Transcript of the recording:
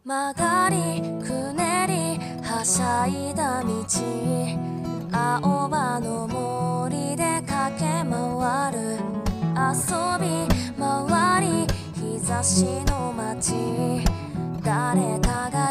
曲がりくねりはしゃいだ道、青葉の森で駆け回る、遊び回り日差しの街、誰かが